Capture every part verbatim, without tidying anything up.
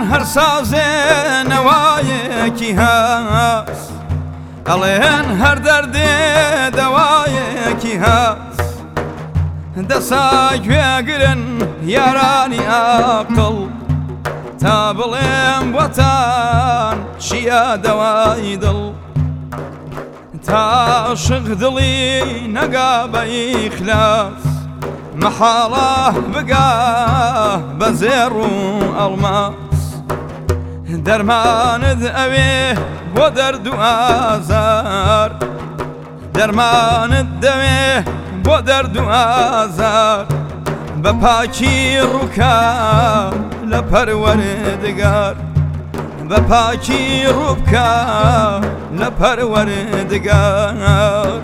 هەر سازێ نەوایەکی هەس ئەڵێن هەر دەردێ دەوایەکی هەس دەسای گوێگرن یارانی عاقڵ تا بڵێم بۆتان چییە دەوای دڵ تا عاشق دڵی نەگا بە ئیخلاس مەحاڵە بگا بە زێڕ و ئەڵماس دەرمانت ئەوێ بۆ دەرد و ئازار دەرمانت دەوێ بۆ دەرد و ئازار بە پاکی ڕووکە لە پەروەردگار بە پاکی ڕووبکە لە پەروەردگار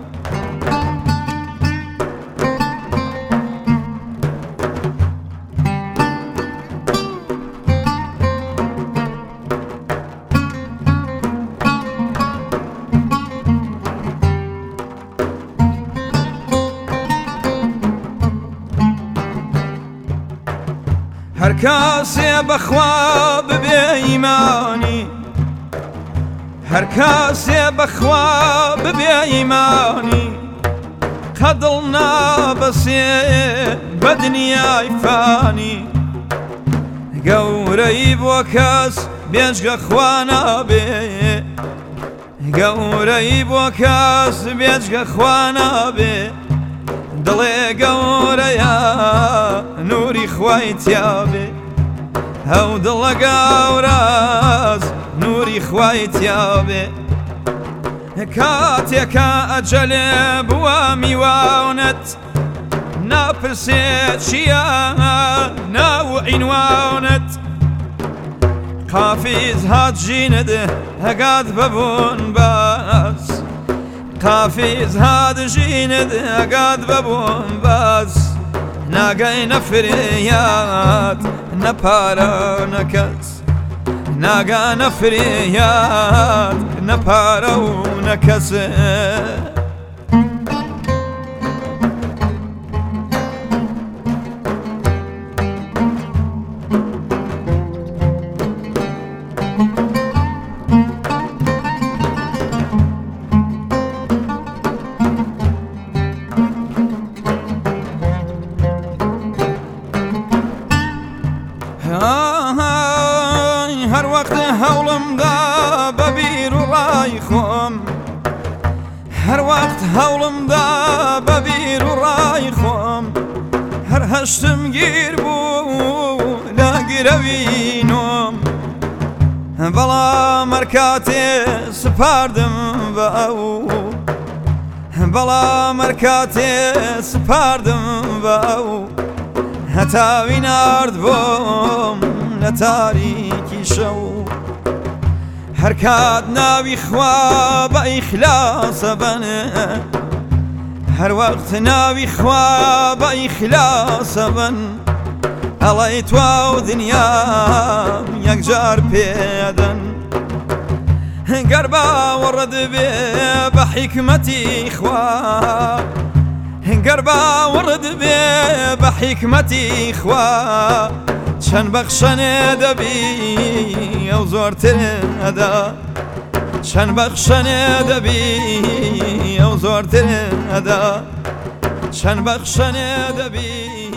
هەر کاسێ بەخوا ببێ ئیمانی هەر کاسێ بەخوا ببێ ئیمانی قەدڵ نابەسێ بە دنیای فانی گەورەی بۆ کەس بێجگە خوا نابێ گەورەی بۆ کەس بێجگە خوا نابێ دڵێ گەورەیە نوری خوای تیابێ ئەو دڵە گەورەس نوری خوای تیابێ کاتێکە ئەجەلێ بووە میوانت ناپرسێ چییە ناو عینوانت قافیز هات ژینت هەگات بەبوون باس قافیز هات ژینت هەگات بەبوون باس ناگەی نەفرێیات نەپارە نەکەس ناگا نەفرێیات نەپارە و نەکەسێ هەر وەخت هەوڵمدا بەبیر و ڕای خۆم هەر وەخت هەوڵمدا بەبیر و ڕای خۆم هەر هەشتم گیر بوو لە گرەوی نۆم بەڵام هەر کاتێ سپاردم بە ئەو بەڵام هەر کاتێ سپاردم بە ئەو هەتاوی نارد بۆم لە تاریکی شەو هەر کات ناوی خوا بە ئیخلاسە بەنێ هەر وەخت ناوی خوا بە ئیخلاسە بن ئەڵێی توا و دنیام یەکجار پێدەن گەر باوەڕت بێ بە حیکمەتی خوا گەر باوەڕت بێ بە حیکمەتی خوا چەند بەخشەنێ دەبی ئەو زۆرترێ ئەدا چەند بەخشەنێ دەبی ئەو زۆرترێ ئەدا چەند بەخشەنێ دەبی